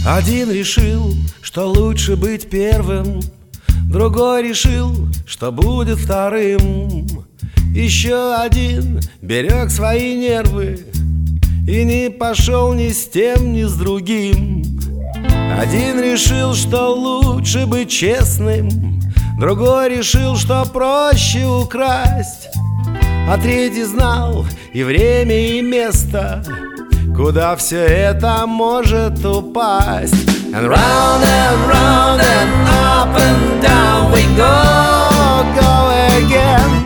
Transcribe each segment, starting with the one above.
Один решил, что лучше быть первым, другой решил, что будет вторым. Еще один берег свои нервы и не пошел ни с тем, ни с другим. Один решил, что лучше быть честным, другой решил, что проще украсть, а третий знал и время, и место, куда все это может упасть. And round and up and down we go again.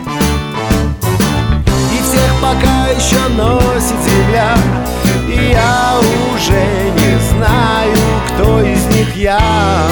И всех пока еще носит земля, и я уже не знаю, кто из них я.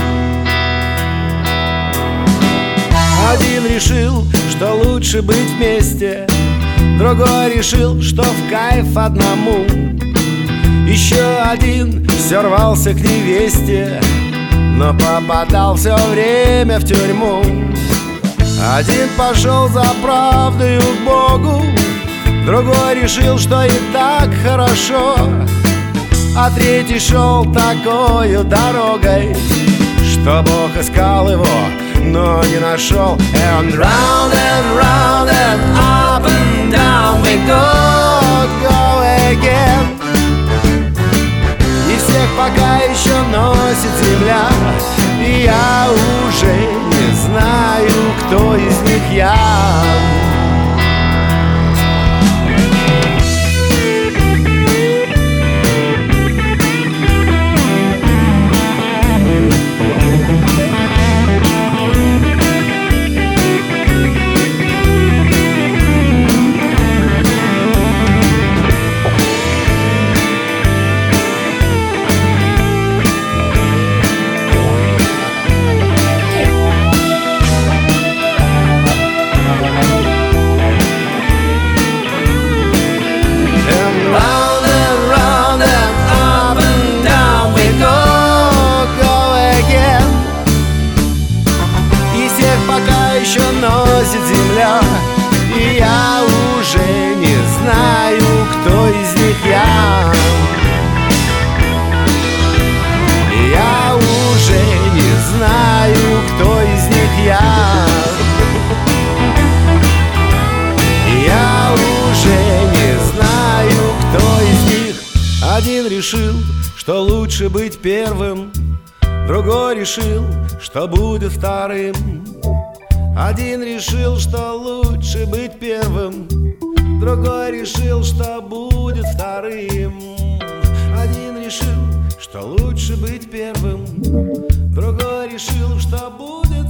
Один решил, что лучше быть вместе, другой решил, что в кайф одному. Еще один все рвался к невесте, но попадал все время в тюрьму. Один пошел за правдою к Богу, другой решил, что и так хорошо, а третий шел такою дорогой, что Бог искал его, но не нашел. And round and up and down we go again. И всех пока еще носит земля, и я уже не знаю, кто из них я. Еще носит земля, и я уже не знаю, кто из них я. Я уже не знаю, кто из них я. Я уже не знаю, кто из них. Один решил, что лучше быть первым, другой решил, что будет вторым. Один решил, что лучше быть первым, другой решил, что будет вторым. Один решил, что лучше быть первым, другой решил, что будет